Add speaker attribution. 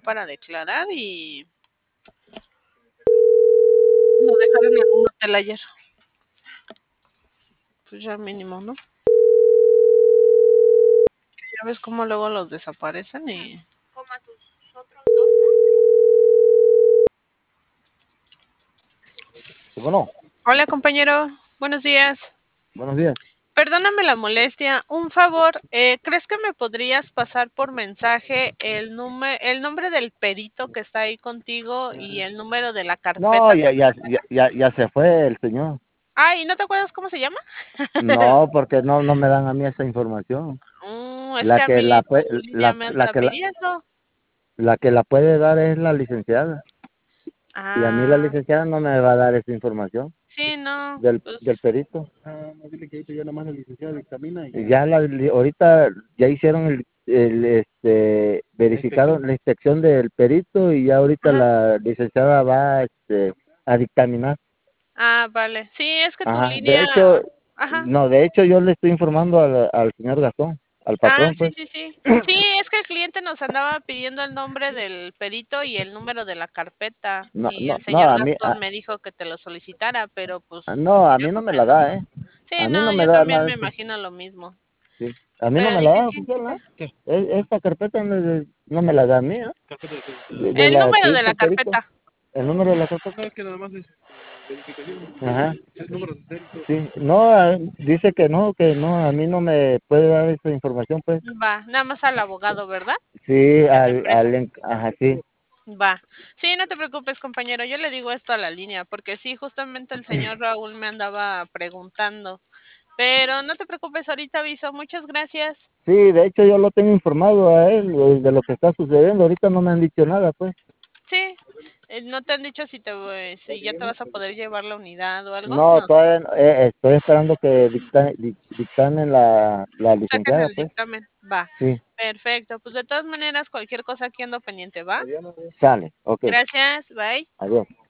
Speaker 1: para declarar y lo dejaron en un hotel ayer. Pues ya mínimo, ¿no? Ya ves cómo luego los desaparecen y...
Speaker 2: Como a tus otros dos,
Speaker 3: ¿no? Bueno.
Speaker 1: Hola, compañero. Buenos días.
Speaker 3: Buenos días.
Speaker 1: Perdóname la molestia. Un favor, ¿crees que me podrías pasar por mensaje el nombre del perito que está ahí contigo y el número de la carpeta?
Speaker 3: No, ya se fue el señor.
Speaker 1: Ah, ¿y no te acuerdas cómo se llama?
Speaker 3: No, porque no me dan a mí esa información.
Speaker 1: Es que a mí Lidia me anda
Speaker 3: la
Speaker 1: pidiendo.
Speaker 3: La que la puede dar es la licenciada. Y a mí la
Speaker 1: Ah,
Speaker 3: licenciada no me va a dar esa información
Speaker 1: sí, no.
Speaker 3: del
Speaker 1: Pues,
Speaker 3: perito.
Speaker 4: No, dile que ahorita ya nomás la licenciada dictamina.
Speaker 3: Y ya ahorita ya hicieron verificaron la inspección del perito y ya ahorita
Speaker 1: ajá.
Speaker 3: la licenciada va a dictaminar.
Speaker 1: Ah, vale. Sí, es que tu
Speaker 3: Ajá,
Speaker 1: línea... Ajá.
Speaker 3: de hecho yo le estoy informando al señor Gastón, al
Speaker 1: Ah,
Speaker 3: patrón,
Speaker 1: sí,
Speaker 3: pues.
Speaker 1: sí, sí. Sí, es que el cliente nos andaba pidiendo el nombre del perito y el número de la carpeta. Y el
Speaker 3: No,
Speaker 1: señor Gastón me dijo que te lo solicitara, pero pues
Speaker 3: no, a mí
Speaker 1: yo
Speaker 3: no
Speaker 1: creo
Speaker 3: me
Speaker 1: que
Speaker 3: la
Speaker 1: no.
Speaker 3: da,
Speaker 1: Sí,
Speaker 3: a mí no
Speaker 1: no,
Speaker 3: me
Speaker 1: yo
Speaker 3: da
Speaker 1: también
Speaker 3: nada
Speaker 1: me
Speaker 3: de eso.
Speaker 1: imagino lo mismo.
Speaker 3: Sí. A mí no
Speaker 1: Pero
Speaker 3: me la da
Speaker 1: difícil.
Speaker 3: oficial, ¿no? Esta carpeta no me la da a mí, ¿eh? De
Speaker 1: El
Speaker 3: la
Speaker 1: número
Speaker 3: que
Speaker 1: de
Speaker 3: hizo
Speaker 1: la
Speaker 3: el perito.
Speaker 1: carpeta.
Speaker 3: El número de la carpeta.
Speaker 4: No, es que nada más es verificación.
Speaker 3: Ajá.
Speaker 4: Es número de serie.
Speaker 3: Sí. No, dice que no, a mí no me puede dar esa información, pues.
Speaker 1: Va, nada más al abogado, ¿verdad?
Speaker 3: Sí,
Speaker 1: De la empresa.
Speaker 3: ajá, sí.
Speaker 1: Va. Sí, no te preocupes, compañero. Yo le digo esto a la línea, porque sí, justamente el señor Raúl me andaba preguntando. Pero no te preocupes, ahorita aviso. Muchas gracias.
Speaker 3: Sí, de hecho yo lo tengo informado a él de lo que está sucediendo. Ahorita no me han dicho nada, pues.
Speaker 1: Sí. ¿No te han dicho si ya te vas a poder llevar la unidad o algo?
Speaker 3: No,
Speaker 1: No.
Speaker 3: todavía estoy esperando que dictamen la
Speaker 1: Saquen
Speaker 3: licenciada,
Speaker 1: el
Speaker 3: pues.
Speaker 1: dictamen. Va.
Speaker 3: Sí.
Speaker 1: Perfecto. Pues de todas maneras, cualquier cosa aquí ando pendiente, ¿va?
Speaker 3: Sale, ok.
Speaker 1: Gracias. Bye.
Speaker 3: Adiós.